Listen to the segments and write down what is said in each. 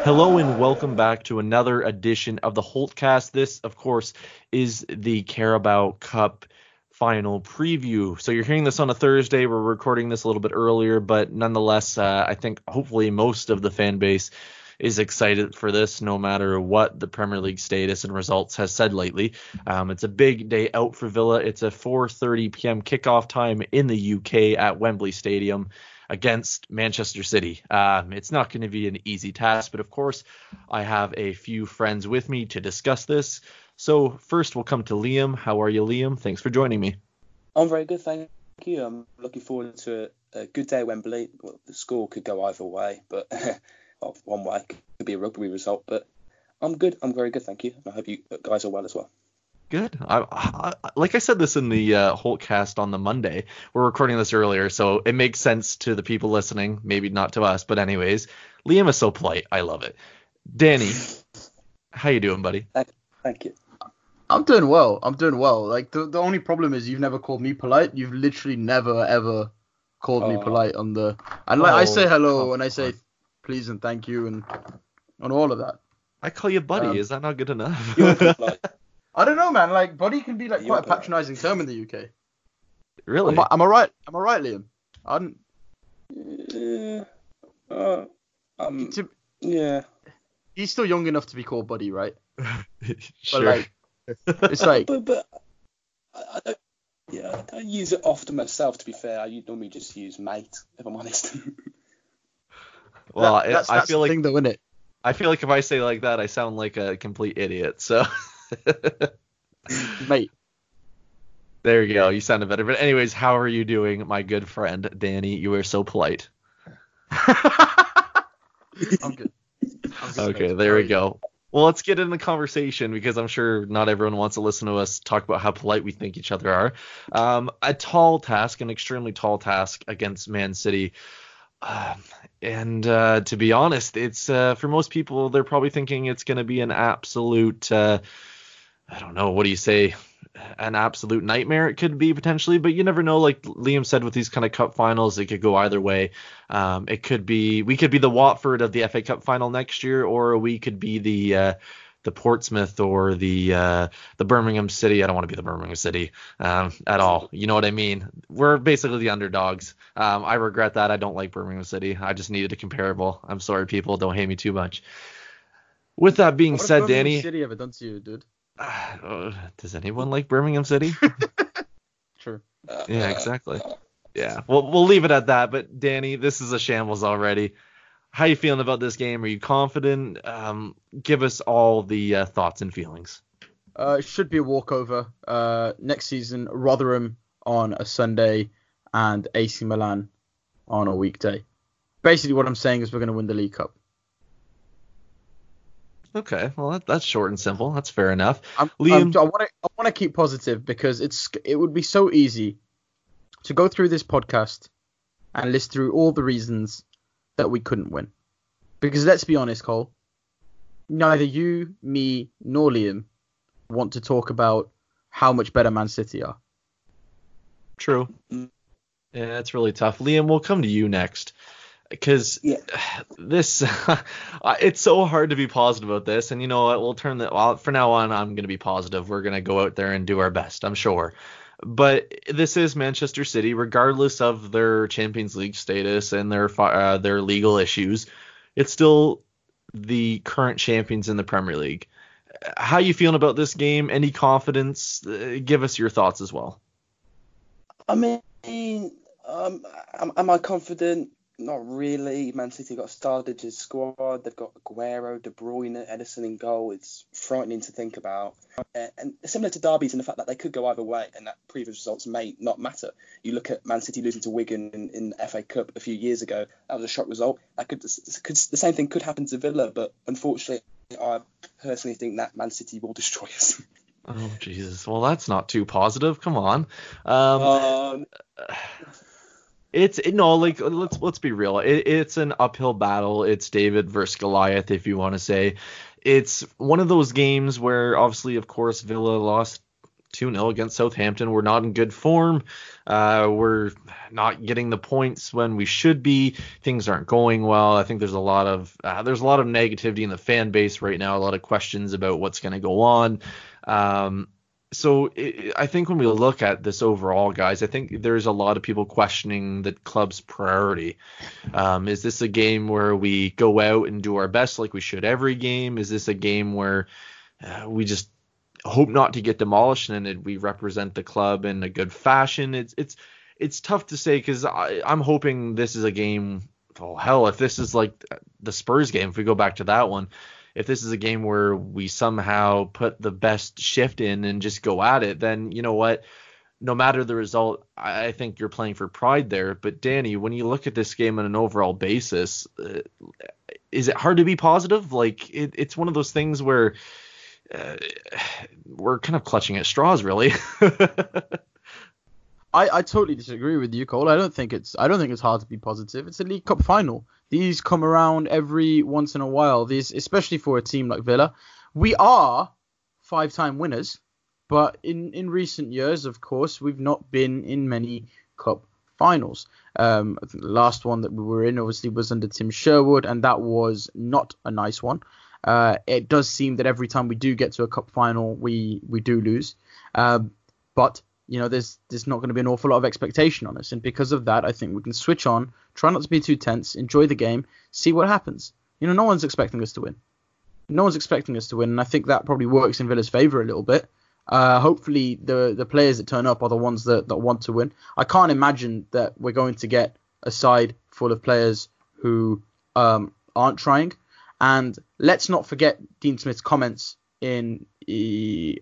Hello and welcome back to another edition of the Holtcast. This, of course, is the Carabao Cup final preview. So you're hearing this on a Thursday. We're recording this a little bit earlier, but nonetheless, I think hopefully most of the fan base is excited for this, no matter what the Premier League status and results has said lately. It's a big day out for Villa. It's a 4:30 p.m. kickoff time in the UK at Wembley Stadium against Manchester City. It's not going to be an easy task, but of course I have a few friends with me to discuss this. So first we'll come to Liam. How are you, Liam? Thanks for joining me. I'm very good, thank you. I'm looking forward to a good day at Wembley. Well, the score could go either way, but well, one way could be a rugby result, but I'm good. I'm very good, thank you. I hope you guys are well as well. Good. Like I said this in the Holtcast on the Monday. We're recording this earlier, so it makes sense to the people listening, maybe not to us. But anyways, Liam is so polite. I love it. Danny, how you doing, buddy? Thank you. I'm doing well. Like, the only problem is you've never called me polite. You've literally never, ever called me polite on the... And like, I say hello, and I say please and thank you, and all of that. I call you buddy. Is that not good enough? You're polite. I don't know, man. Like, buddy can be like quite a patronising term in the UK. Really? Am I right? Am I right, Liam? Yeah. He's still young enough to be called buddy, right? Sure. But like, it's like. but I don't. Yeah, I don't use it often myself. To be fair, I normally just use mate, if I'm honest. Well, that's I feel the like thing, though, isn't it? I feel like if I say like that, I sound like a complete idiot. So. Mate. There you go. You sounded better. But anyways, how are you doing, my good friend Danny? You were so polite. I'm good. Okay, there we go. Well, let's get in the conversation because I'm sure not everyone wants to listen to us talk about how polite we think each other are. A tall task, an extremely tall task against Man City. And to be honest, it's for most people, they're probably thinking it's going to be an absolute, I don't know, what do you say? An absolute nightmare it could be potentially, but you never know. Like Liam said, with these kind of cup finals, it could go either way. We could be the Watford of the FA Cup final next year, or we could be the Portsmouth or the Birmingham City. I don't want to be the Birmingham City at all. You know what I mean? We're basically the underdogs. I regret that. I don't like Birmingham City. I just needed a comparable. I'm sorry, people. Don't hate me too much. With that being said, what Danny. What City ever done to you, dude? Does anyone like Birmingham City? True. Yeah, exactly. Yeah, we'll leave it at that. But Danny, this is a shambles already. How you feeling about this game? Are you confident? Give us all the thoughts and feelings. It should be a walkover. Next season, Rotherham on a Sunday and AC Milan on a weekday. Basically, what I'm saying is we're going to win the League Cup. Okay, well that's short and simple. That's fair enough. Liam, I want to keep positive because it would be so easy to go through this podcast and list through all the reasons that we couldn't win. Because let's be honest, Cole, neither you, me, nor Liam want to talk about how much better Man City are. True. Yeah, it's really tough. Liam, we'll come to you next. Because this, it's so hard to be positive about this. And you know what? We'll turn from now on, I'm going to be positive. We're going to go out there and do our best, I'm sure. But this is Manchester City, regardless of their Champions League status and their legal issues. It's still the current champions in the Premier League. How you feeling about this game? Any confidence? Give us your thoughts as well. I mean, am I confident? Not really. Man City got started as squad. They've got Aguero, De Bruyne, Edison in goal. It's frightening to think about. And similar to derbies in the fact that they could go either way and that previous results may not matter. You look at Man City losing to Wigan in the FA Cup a few years ago. That was a shock result. The same thing could happen to Villa, but unfortunately, I personally think that Man City will destroy us. Oh, Jesus. Well, that's not too positive. Come on. Let's be real. It's an uphill battle. It's David versus Goliath, if you want to say. It's one of those games where obviously, of course, Villa lost 2-0 against Southampton. We're not in good form. We're not getting the points when we should be. Things aren't going well. I think there's a lot of negativity in the fan base right now. A lot of questions about what's going to go on. I think when we look at this overall, guys, I think there's a lot of people questioning the club's priority. Is this a game where we go out and do our best like we should every game? Is this a game where we just hope not to get demolished and we represent the club in a good fashion? It's tough to say, because I'm hoping this is a game. Oh hell, if this is like the Spurs game, if we go back to that one, if this is a game where we somehow put the best shift in and just go at it, then you know what? No matter the result, I think you're playing for pride there. But Danny, when you look at this game on an overall basis, is it hard to be positive? Like it's one of those things where we're kind of clutching at straws, really. I totally disagree with you, Cole. I don't think it's hard to be positive. It's a League Cup final. These come around every once in a while. These, especially for a team like Villa. We are 5-time winners, but in recent years, of course, we've not been in many cup finals. I think the last one that we were in, obviously, was under Tim Sherwood, and that was not a nice one. It does seem that every time we do get to a cup final, we do lose. But you know, there's not going to be an awful lot of expectation on us. And because of that, I think we can switch on, try not to be too tense, enjoy the game, see what happens. You know, no one's expecting us to win. And I think that probably works in Villa's favour a little bit. Hopefully the players that turn up are the ones that want to win. I can't imagine that we're going to get a side full of players who aren't trying. And let's not forget Dean Smith's comments in the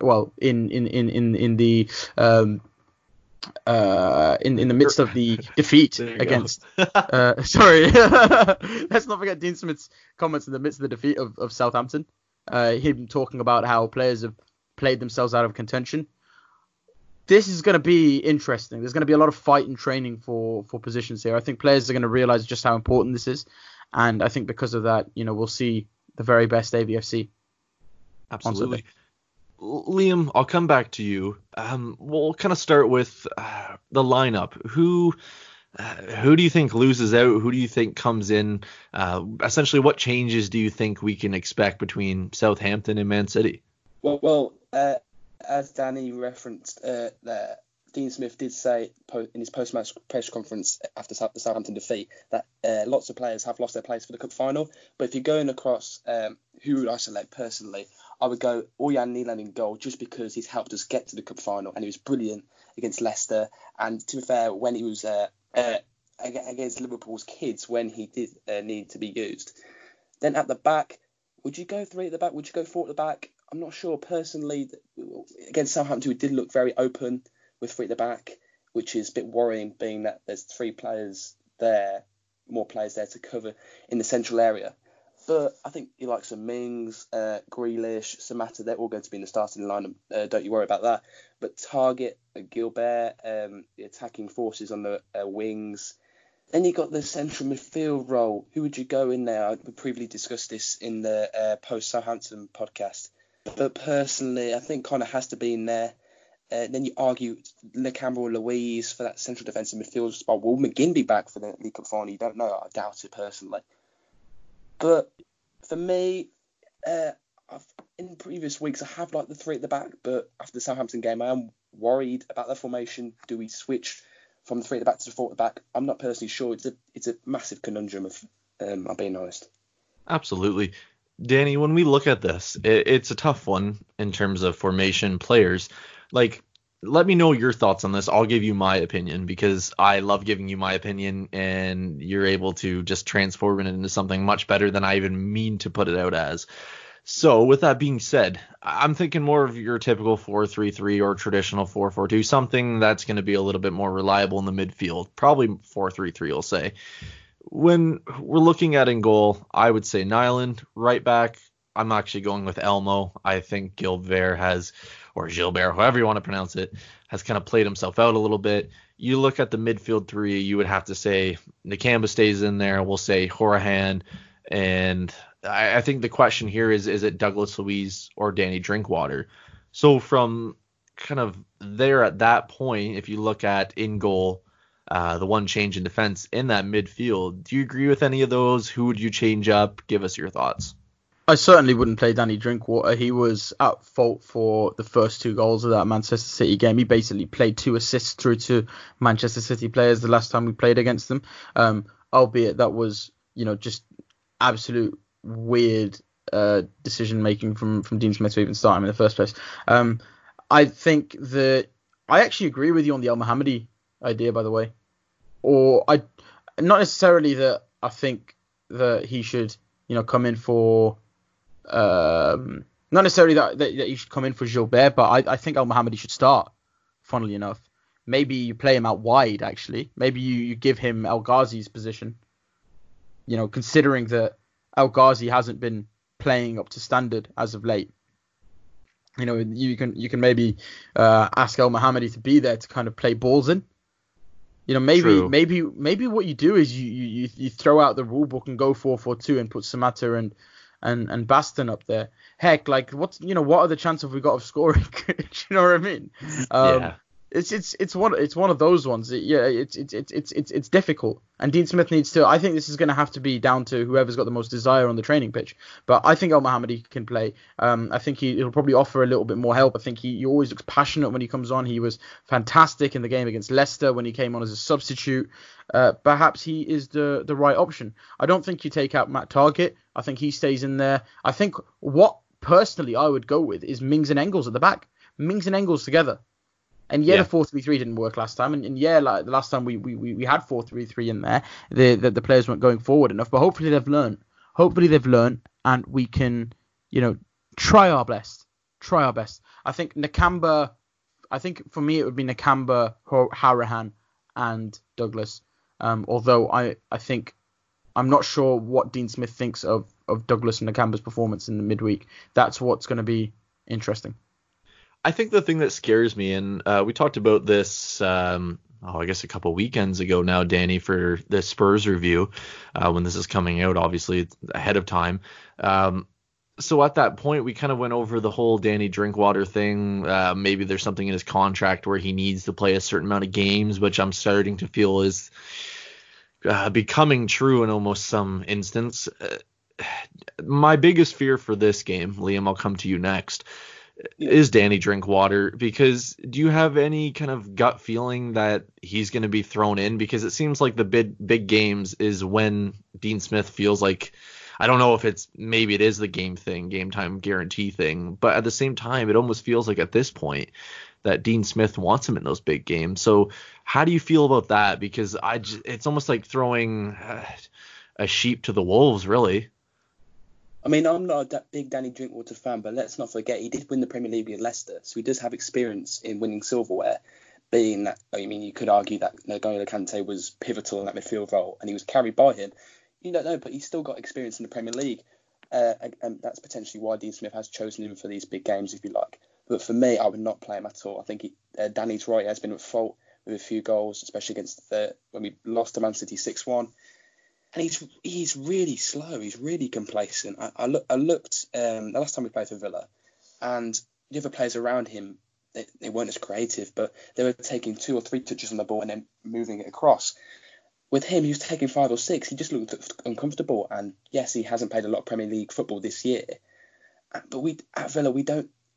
midst of the defeat against sorry let's not forget Dean Smith's comments in the midst of the defeat of Southampton, him talking about how players have played themselves out of contention. This is going to be interesting. There's going to be a lot of fight and training for positions here. I think players are going to realize just how important this is, and I think because of that, you know, we'll see the very best AVFC. Absolutely. Liam, I'll come back to you. We'll kind of start with the lineup. Who do you think loses out? Who do you think comes in? Essentially, what changes do you think we can expect between Southampton and Man City? Well, as Danny referenced there, Dean Smith did say in his post-match press conference after the Southampton defeat that lots of players have lost their place for the cup final. But if you're going across who would I select personally, I would go Orjan Nyland in goal, just because he's helped us get to the cup final and he was brilliant against Leicester. And to be fair, when he was against Liverpool's kids, when he did need to be used. Then at the back, would you go 3 at the back? Would you go 4 at the back? I'm not sure personally. Against Southampton, we did look very open with 3 at the back, which is a bit worrying, being that there's 3 players there, more players there to cover in the central area. But I think you like some Mings, Grealish, Samatta, they're all going to be in the starting lineup. Don't you worry about that. But Target, Gilbert, the attacking forces on the wings. Then you got the central midfield role. Who would you go in there? We previously discussed this in the post-Southampton podcast. But personally, I think Connor has to be in there. Then you argue Lecambra or Louise for that central defensive midfield spot. Will McGinn be back for the League Cup final? You don't know. I doubt it personally. But for me, in previous weeks, I have liked the 3 at the back. But after the Southampton game, I am worried about the formation. Do we switch from the 3 at the back to the 4 at the back? I'm not personally sure. It's a massive conundrum, if I'm being honest. Absolutely. Danny, when we look at this, it's a tough one in terms of formation players. Like, let me know your thoughts on this. I'll give you my opinion because I love giving you my opinion, and you're able to just transform it into something much better than I even mean to put it out as. So with that being said, I'm thinking more of your typical 4-3-3 or traditional 4-4-2, something that's going to be a little bit more reliable in the midfield. Probably 4-3-3, we'll say. When we're looking at in goal, I would say Nyland. Right back, I'm actually going with Elmo. I think Gilbert or Gilbert, however you want to pronounce it, has kind of played himself out a little bit. You look at the midfield 3, you would have to say Nakamba stays in there. We'll say Horahan. And I think the question here is it Douglas Luiz or Danny Drinkwater? So from kind of there at that point, if you look at in goal, the one change in defense in that midfield, do you agree with any of those? Who would you change up? Give us your thoughts. I certainly wouldn't play Danny Drinkwater. He was at fault for the first 2 goals of that Manchester City game. He basically played 2 assists through to Manchester City players the last time we played against them. Albeit that was, just absolute weird decision making from Dean Smith to even start him in the first place. I think that I actually agree with you on the El Mohammadi idea, by the way. Not necessarily that I think that he should, come in for. Not necessarily that he should come in for Gilbert, but I think El Mohammadi should start. Funnily enough, maybe you play him out wide. Actually, maybe you give him El Ghazi's position. Considering that El Ghazi hasn't been playing up to standard as of late. You can maybe ask El Mohammadi to be there to kind of play balls in. Maybe what you do is you throw out the rule book and go 4-4-2 and put Samatta and Baston up there. Heck, like what are the chances we got of scoring? Do you know what I mean? Yeah. It's one of those ones. It's difficult, and Dean Smith needs to. I think this is going to have to be down to whoever's got the most desire on the training pitch. But I think El Mohammadi can play. I think he'll probably offer a little bit more help. I think he always looks passionate when he comes on. He was fantastic in the game against Leicester when he came on as a substitute. Perhaps he is the right option. I don't think you take out Matt Targett. I think he stays in there. I think what personally I would go with is Mings and Engels at the back. Mings and Engels together. And the 4-3-3 didn't work last time, and like the last time we had 4-3-3 in there, the players weren't going forward enough. But hopefully they've learned. And we can, try our best. I think Nakamba. I think for me it would be Nakamba, Harahan, and Douglas. Although I think I'm not sure what Dean Smith thinks of Douglas and Nakamba's performance in the midweek. That's what's going to be interesting. I think the thing that scares me, and we talked about this, I guess a couple weekends ago now, Danny, for the Spurs review, when this is coming out, obviously it's ahead of time. So at that point, we kind of went over the whole Danny Drinkwater thing. Maybe there's something in his contract where he needs to play a certain amount of games, which I'm starting to feel is becoming true in almost some instance. My biggest fear for this game, Liam, I'll come to you next, is Danny Drinkwater, because do you have any kind of gut feeling that he's going to be thrown in? Because it seems like the big games is when Dean Smith feels like, I don't know if maybe it is the game time guarantee thing, but at the same time, it almost feels like at this point that Dean Smith wants him in those big games. So how do you feel about that? Because it's almost like throwing a sheep to the wolves, really. I mean, I'm not a big Danny Drinkwater fan, but let's not forget he did win the Premier League with Leicester, so he does have experience in winning silverware. Being that, I mean, you could argue that N'Golo Kante was pivotal in that midfield role, and he was carried by him. You don't know, but he's still got experience in the Premier League, and that's potentially why Dean Smith has chosen him for these big games, if you like. But for me, I would not play him at all. I think Danny's right. He has been at fault with a few goals, especially against when we lost to Man City 6-1. And he's really slow. He's really complacent. I looked the last time we played for Villa, and the other players around him, they weren't as creative, but they were taking 2 or 3 touches on the ball and then moving it across. With him, he was taking 5 or 6. He just looked uncomfortable. And yes, he hasn't played a lot of Premier League football this year, but at Villa we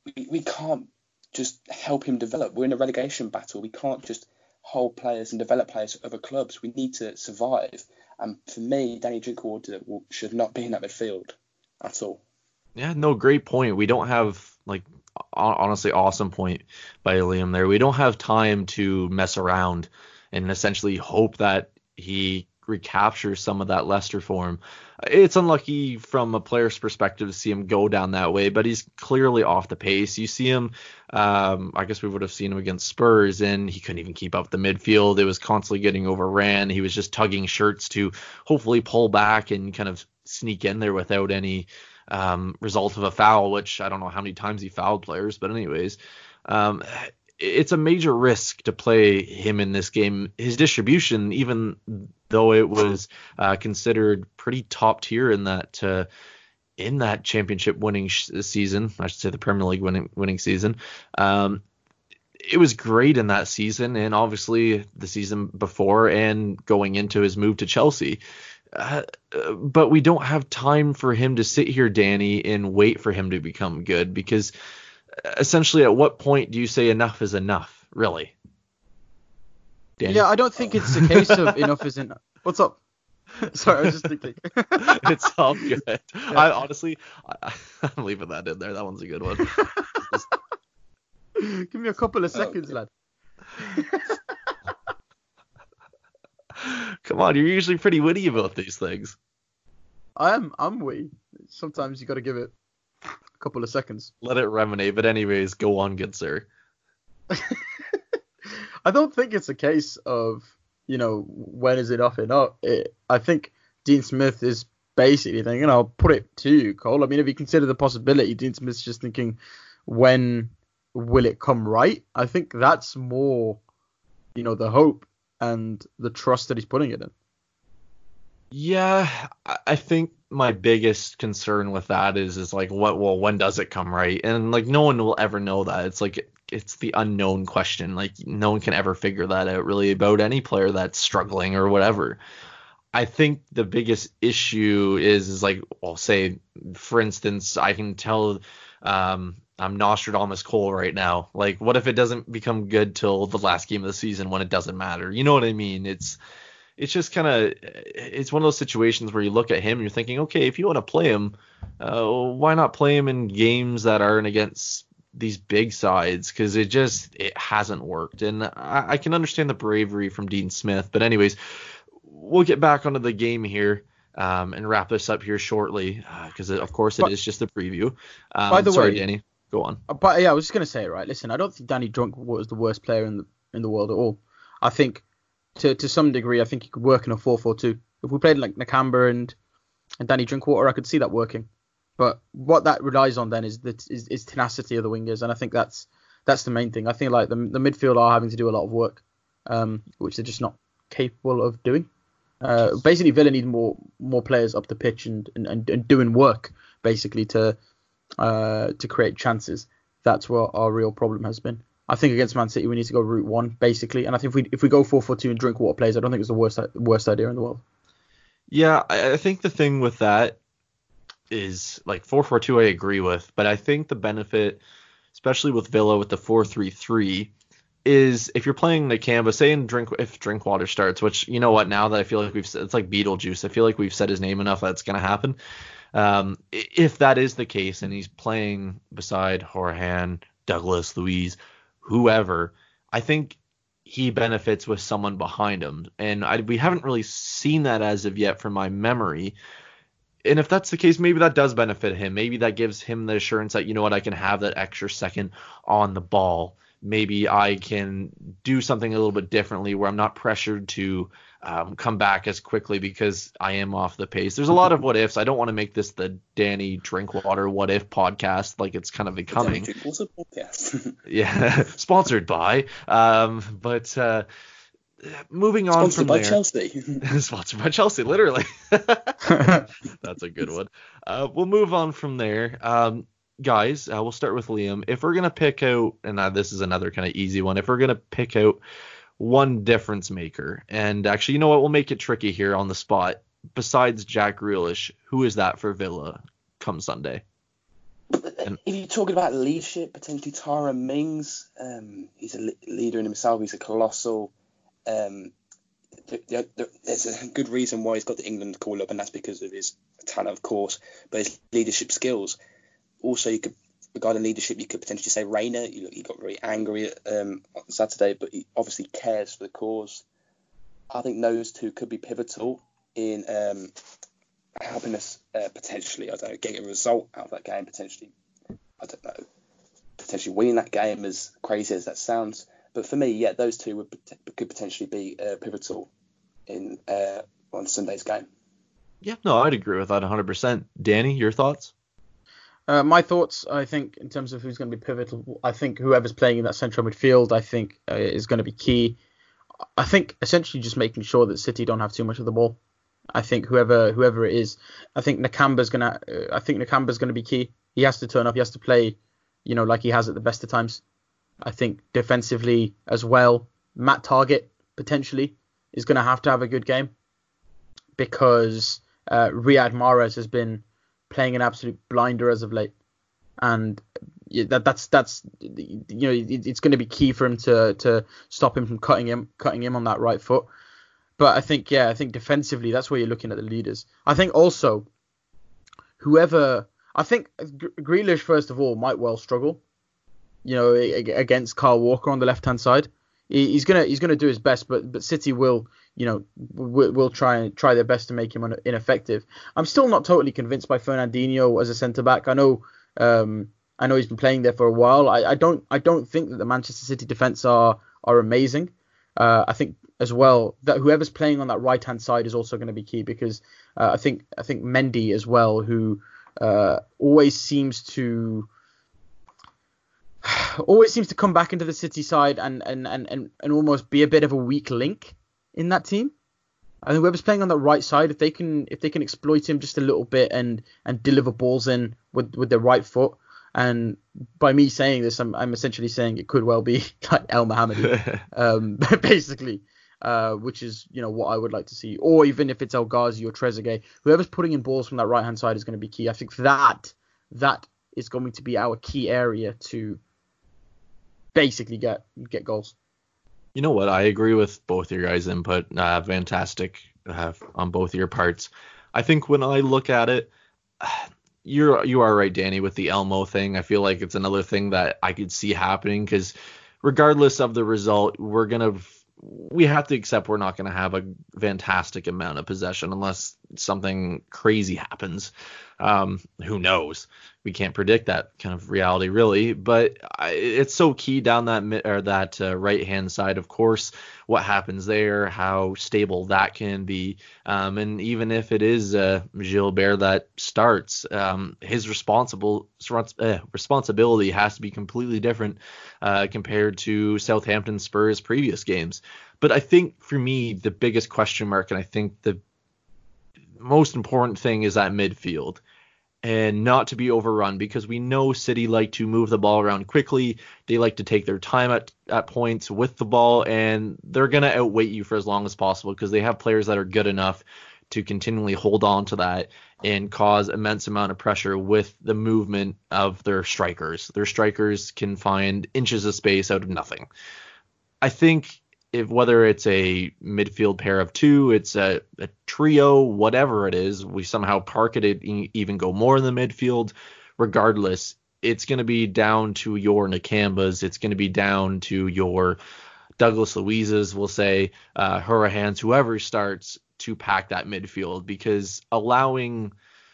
can't just help him develop. We're in a relegation battle. We can't just hold players and develop players for other clubs. We need to survive. And for me, Danny Drinkwater should not be in that midfield at all. Yeah, no, great point. We don't have, honestly, awesome point by Liam there. We don't have time to mess around and essentially hope that he recaptures some of that Leicester form. It's unlucky from a player's perspective to see him go down that way, but he's clearly off the pace. You see him, I guess we would have seen him against Spurs, and he couldn't even keep up the midfield. It was constantly getting overran. He was just tugging shirts to hopefully pull back and kind of sneak in there without any result of a foul, which I don't know how many times he fouled players, but anyways, it's a major risk to play him in this game. His distribution, even though it was considered pretty top tier in that championship winning season, I should say the Premier League winning season, it was great in that season, and obviously the season before, and going into his move to Chelsea. But we don't have time for him to sit here, Danny, and wait for him to become good, because essentially, at what point do you say enough is enough, really? Danny? Yeah, I don't think it's a case of enough is enough. What's up? Sorry, I was just thinking. It's all good. Yeah. I'm leaving that in there. That one's a good one. Give me a couple of seconds, lad. Come on, you're usually pretty witty about these things. I'm witty. Sometimes you got to give it a couple of seconds. Let it ruminate. But anyways, go on, good sir. I don't think it's a case of, when is enough enough. I think Dean Smith is basically thinking, I'll put it to you, Cole. I mean, if you consider the possibility, Dean Smith's just thinking, when will it come right? I think that's more, the hope and the trust that he's putting it in. Yeah, I think my biggest concern with that is like, when does it come right? And like, no one will ever know that. It's like, it's the unknown question. Like, no one can ever figure that out really about any player that's struggling or whatever. I think the biggest issue is like, well, say, for instance, I can tell I'm Nostradamus Cole right now. Like, what if it doesn't become good till the last game of the season when it doesn't matter? You know what I mean? It's just kind of, it's one of those situations where you look at him and you're thinking, okay, if you want to play him, why not play him in games that aren't against these big sides? Because it hasn't worked. And I can understand the bravery from Dean Smith. But anyways, we'll get back onto the game here and wrap this up here shortly, because of course it is just a preview. By the way, Danny, go on. But yeah, I was just gonna say, right? Listen, I don't think Danny Drinkwater was the worst player in the world at all. I think to some degree, I think he could work in a 4-4-2. If we played like Nakamba and Danny Drinkwater, I could see that working. But what that relies on then is tenacity of the wingers, and I think that's the main thing. I think like the midfield are having to do a lot of work, which they're just not capable of doing. Basically, Villa need more players up the pitch and doing work basically to create chances. That's what our real problem has been. I think against Man City we need to go route one basically, and I think if we go 4-4-2 and Drinkwater plays, I don't think it's the worst idea in the world. Yeah, I think the thing with that is like 4-4-2 I agree with, but I think the benefit, especially with Villa with the 4-3-3, is if you're playing Nakamba, say if Drinkwater starts, which you know what, now that I feel like we've said, it's like Beetlejuice, I feel like we've said his name enough that's going to happen. If that is the case and he's playing beside Hourihane, Douglas, Luiz, whoever, I think he benefits with someone behind him. And we haven't really seen that as of yet from my memory. And if that's the case, maybe that does benefit him. Maybe that gives him the assurance that, you know what, I can have that extra second on the ball. Maybe I can do something a little bit differently where I'm not pressured to come back as quickly because I am off the pace. There's a lot of what ifs. I don't want to make this the Danny Drinkwater what if podcast like it's kind of becoming. Drinkwater podcast. Yeah, sponsored by. But moving on from there. Sponsored by Chelsea. Sponsored by Chelsea, literally. That's a good one. We'll move on from there. Guys, we'll start with Liam. If we're going to pick out, and this is another kind of easy one, if we're going to pick out one difference maker, and actually, you know what, we'll make it tricky here on the spot. Besides Jack Grealish, who is that for Villa come Sunday? If you're talking about leadership, potentially Tyrone Mings. He's a leader in himself. He's a colossal. There's a good reason why he's got the England call up, and that's because of his talent, of course, but his leadership skills. Also, you could, regarding leadership, you could potentially say Reina. He got very angry on Saturday, but he obviously cares for the cause. I think those two could be pivotal in helping us potentially, getting a result out of that game, potentially winning that game, as crazy as that sounds. But for me, yeah, those two could potentially be pivotal in on Sunday's game. Yeah, no, I'd agree with that 100%. Danny, your thoughts? My thoughts, I think, in terms of who's going to be pivotal, I think whoever's playing in that central midfield, I think, is going to be key. I think essentially just making sure that City don't have too much of the ball. I think whoever it is, I think Nakamba's going to be key. He has to turn up. He has to play, like he has at the best of times. I think defensively as well, Matt Target potentially is going to have a good game, because Riyad Mahrez has been playing an absolute blinder as of late, and that's it's going to be key for him to stop him from cutting him on that right foot. But I think defensively, that's where you're looking at the leaders. I think also Grealish, first of all, might well struggle, against Kyle Walker on the left hand side. He's gonna do his best, but City will try their best to make him ineffective. I'm still not totally convinced by Fernandinho as a centre back. I know he's been playing there for a while. I don't think that the Manchester City defence are amazing. I think as well that whoever's playing on that right hand side is also going to be key, because I think Mendy as well, who always seems to come back into the City side and almost be a bit of a weak link in that team. I think whoever's playing on that right side, if they can exploit him just a little bit and deliver balls in with their right foot, and by me saying this, I'm essentially saying it could well be like El Mohammadi, basically, which is what I would like to see, or even if it's El Ghazi or Trezeguet, whoever's putting in balls from that right hand side is going to be key. I think that is going to be our key area to basically get goals. You know what? I agree with both your guys' input. Fantastic on both your parts. I think when I look at it, you are right, Danny, with the Elmo thing. I feel like it's another thing that I could see happening, because regardless of the result, we have to accept we're not going to have a fantastic amount of possession unless something crazy happens. Who knows? We can't predict that kind of reality, really. But it's so key down that right hand side, of course, what happens there, how stable that can be, and even if it is Gilbert that starts, his responsibility has to be completely different compared to Southampton Spurs previous games. But I think for me the biggest question mark, and I think the most important thing, is that midfield, and not to be overrun, because we know City like to move the ball around quickly. They like to take their time at points with the ball, and they're going to outweight you for as long as possible, because they have players that are good enough to continually hold on to that and cause immense amount of pressure with the movement of their strikers. Their strikers can find inches of space out of nothing. I think whether it's a midfield pair of two, it's a trio, whatever it is, we somehow park it, even go more in the midfield. Regardless, it's going to be down to your Nakambas. It's going to be down to your Douglas Luiz's, we'll say, Hurahans, whoever starts to pack that midfield, because I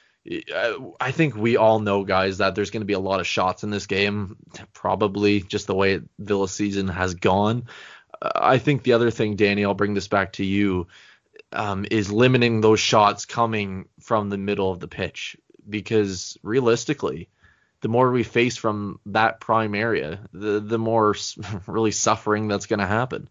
think we all know, guys, that there's going to be a lot of shots in this game, probably just the way Villa's season has gone. I think the other thing, Danny, I'll bring this back to you, is limiting those shots coming from the middle of the pitch, because realistically, the more we face from that prime area, the more really suffering that's going to happen.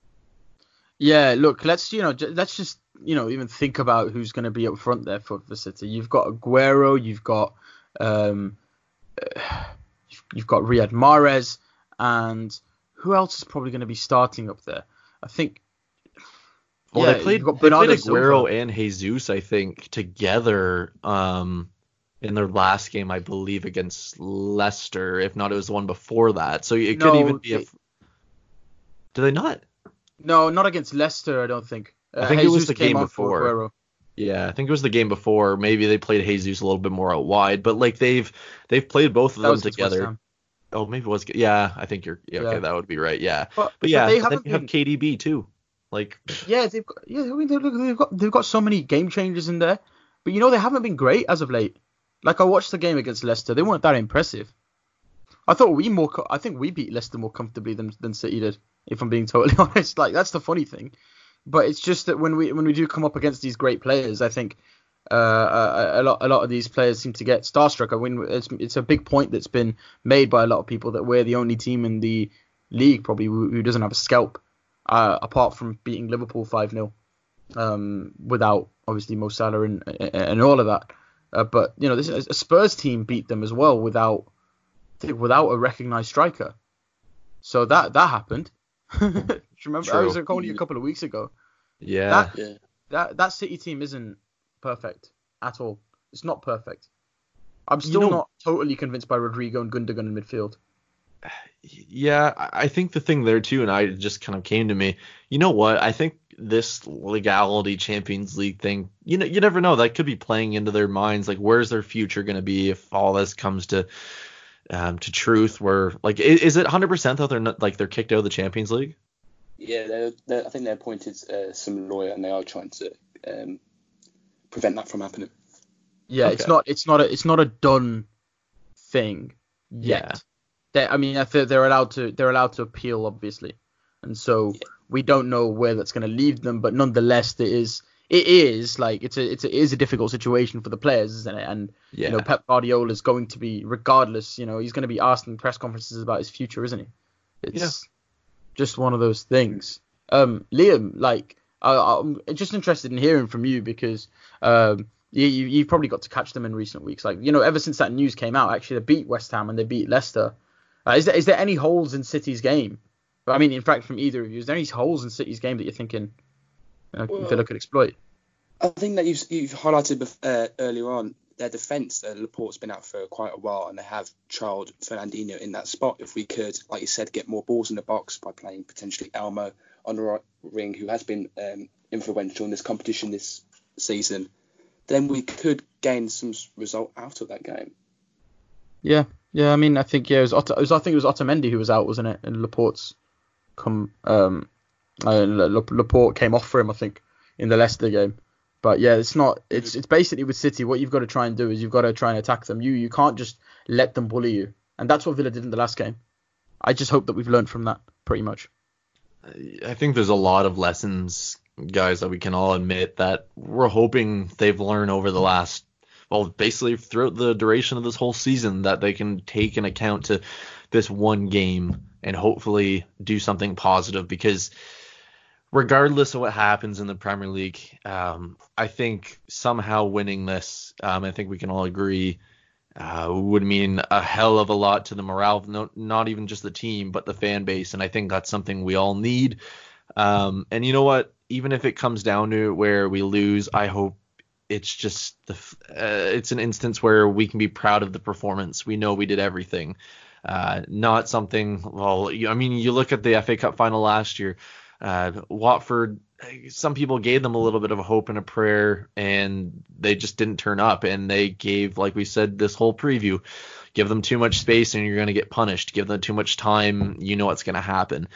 Yeah, look, let's just even think about who's going to be up front there for City. You've got Aguero, you've got Riyad Mahrez, and who else is probably going to be starting up there? I think. Well, they played Aguero and Jesus, I think, together in their last game, I believe, against Leicester. If not, it was the one before that. So it could even be. Do they not? No, not against Leicester, I don't think. I think it was the game before. Yeah, I think it was the game before. Maybe they played Jesus a little bit more out wide, but like they've played both of them together. Oh, maybe it was. Yeah, I think you're. Yeah, okay, that would be right. Yeah, but yeah, then you have KDB too. Like. Yeah, they've got so many game changers in there, but they haven't been great as of late. Like I watched the game against Leicester, they weren't that impressive. I think we beat Leicester more comfortably than City did, if I'm being totally honest. Like that's the funny thing. But it's just that when we do come up against these great players, I think a lot of these players seem to get starstruck. I mean, it's a big point that's been made by a lot of people that we're the only team in the league probably who doesn't have a scalp, apart from beating Liverpool 5-0, without obviously Mo Salah and all of that. But a Spurs team beat them as well without a recognised striker. So that happened. Do you remember? True. It was only a couple of weeks ago. Yeah. That City team isn't perfect at all. It's not perfect. I'm still not totally convinced by Rodrigo and Gundogan in midfield. Yeah, I think the thing there too, and I just kind of came to me. You know what? I think this legality Champions League thing, you never know. That could be playing into their minds. Like, where's their future going to be if all this comes to truth? Where like, is it 100% that they're not, like, they're kicked out of the Champions League? Yeah, I think they appointed some lawyer, and they are trying to prevent that from happening. Yeah, Okay. it's not a done thing yet. I mean, they're allowed to appeal, obviously, and so we don't know where that's going to leave them. But nonetheless, it is a difficult situation for the players, isn't it? And Pep Guardiola is going to be, regardless, he's going to be asked in press conferences about his future, isn't he? It's just one of those things. Liam, like, I'm just interested in hearing from you because you've probably got to catch them in recent weeks. Like, ever since that news came out, actually, they beat West Ham and they beat Leicester. Is there any holes in City's game? I mean, in fact, from either of you, is there any holes in City's game that you're thinking Villa could exploit? I think that you've highlighted earlier on their defence. Laporte's been out for quite a while, and they have trialled Fernandinho in that spot. If we could, like you said, get more balls in the box by playing potentially Elmo on the right wing, who has been influential in this competition this season, then we could gain some result out of that game. Yeah. I mean, I think it was Otamendi who was out, wasn't it? And Laporte came off for him, I think, in the Leicester game. But yeah, it's basically with City, what you've got to try and do is you've got to try and attack them. You can't just let them bully you, and that's what Villa did in the last game. I just hope that we've learned from that pretty much. I think there's a lot of lessons, guys, that we can all admit that we're hoping they've learned over the last, basically throughout the duration of this whole season, that they can take into account to this one game and hopefully do something positive, because regardless of what happens in the Premier League, I think somehow winning this, I think we can all agree, would mean a hell of a lot to the morale, not even just the team, but the fan base. And I think that's something we all need. And you know what? Even if it comes down to where we lose, I hope it's just it's an instance where we can be proud of the performance. We know we did everything. Not something, you look at the FA Cup final last year, Watford, some people gave them a little bit of a hope and a prayer, and they just didn't turn up. And they gave, like we said, this whole preview, give them too much space and you're going to get punished. Give them too much time, you know what's going to happen.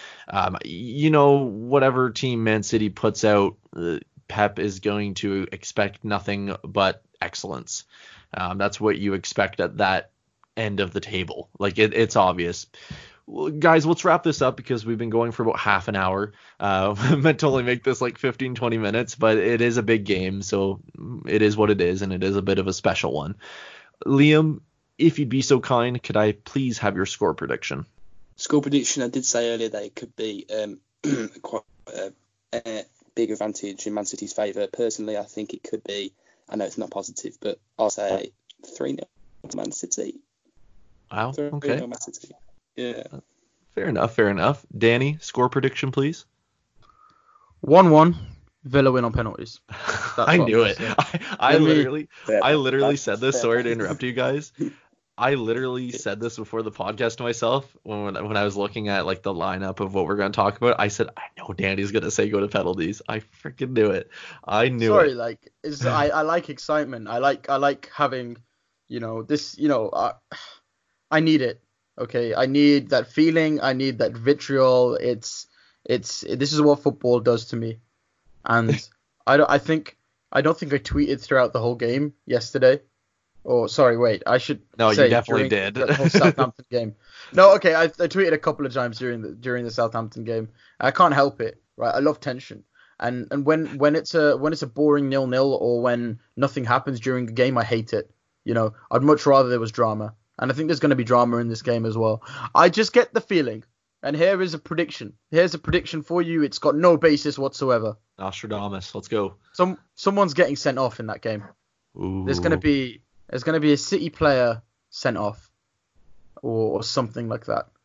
Whatever team Man City puts out, Pep is going to expect nothing but excellence. That's what you expect at that end of the table. Like, it's obvious. Guys, let's wrap this up because we've been going for about half an hour. I meant to only make this like 15-20 minutes, but it is a big game, so it is what it is, and it is a bit of a special one. Liam, if you'd be so kind, could I please have your score prediction? Score prediction, I did say earlier that it could be quite a big advantage in Man City's favour. Personally, I think it could be, I know it's not positive, but I'll say 3-0 to Man City. Wow, okay. 3-0 Man City. Yeah. Fair enough. Danny, score prediction, please. 1-1, Villa win on penalties. I knew it. I literally said this. Sorry to interrupt you guys. I literally said this before the podcast to myself when I was looking at like the lineup of what we're going to talk about. I said, I know Danny's going to say go to penalties. I freaking knew it. I knew it. Sorry, like I like excitement. I like having, this. I need it. Okay, I need that feeling. I need that vitriol. This is what football does to me, and I don't think I tweeted throughout the whole game yesterday. Or sorry, wait, I should. No, say you definitely did. The whole Southampton game. No, okay, I tweeted a couple of times during the Southampton game. I can't help it, right? I love tension, and when it's a boring 0-0 or when nothing happens during the game, I hate it. I'd much rather there was drama. And I think there's going to be drama in this game as well. I just get the feeling. And here is a prediction. Here's a prediction for you. It's got no basis whatsoever. Nostradamus, let's go. Someone's getting sent off in that game. Ooh. There's going to be a City player sent off or something like that.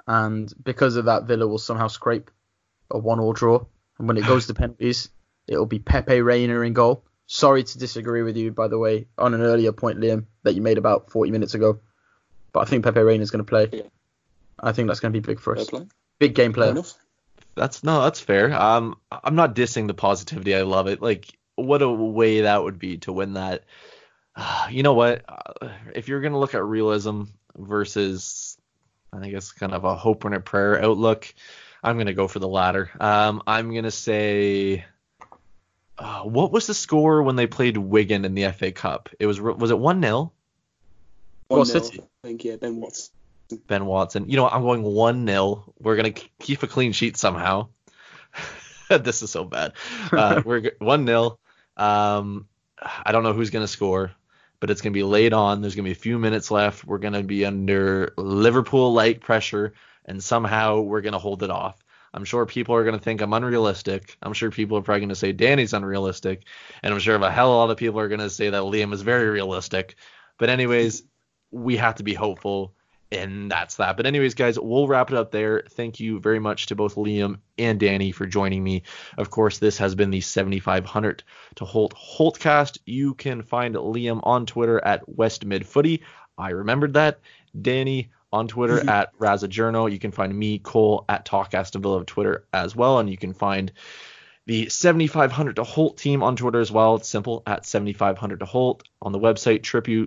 and because of that, Villa will somehow scrape a 1-1 draw. And when it goes to penalties, it'll be Pepe Reina in goal. Sorry to disagree with you, by the way, on an earlier point, Liam, that you made about 40 minutes ago. But I think Pepe Reina is going to play. Yeah. I think that's going to be big for us. Play. Big game player. That's fair. I'm not dissing the positivity. I love it. Like, what a way that would be to win that. You know what? If you're going to look at realism versus, I guess, kind of a hope and a prayer outlook, I'm going to go for the latter. I'm going to say, what was the score when they played Wigan in the FA Cup? Was it 1-0? 1-0, City. I think, yeah, Ben Watson. Ben Watson. You know what? I'm going 1-0. We're going to keep a clean sheet somehow. This is so bad. We're 1-0. I don't know who's going to score, but it's going to be late on. There's going to be a few minutes left. We're going to be under Liverpool-like pressure, and somehow we're going to hold it off. I'm sure people are going to think I'm unrealistic. I'm sure people are probably going to say Danny's unrealistic. And I'm sure a hell of a lot of people are going to say that Liam is very realistic. But anyways, we have to be hopeful. And that's that. But anyways, guys, we'll wrap it up there. Thank you very much to both Liam and Danny for joining me. Of course, this has been the 7500 to Holtcast. You can find Liam on Twitter at WestMidFooty. I remembered that. Danny on Twitter at Razzajourno. You can find me, Cole, at Talk Aston Villa of Twitter as well. And you can find the 7500 to Holt team on Twitter as well. It's simple, at 7500 to Holt. On the website,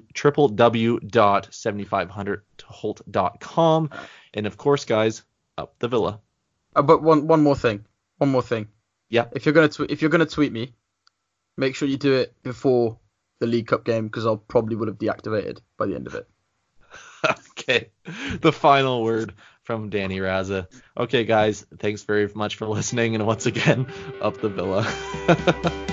www.7500toholt.com. And of course, guys, up the Villa. But one more thing. Yeah. If you're gonna tweet me, make sure you do it before the League Cup game, because I'll probably would have deactivated by the end of it. Okay. The final word from Danny Razza. Okay, guys, thanks very much for listening. And once again, up the Villa.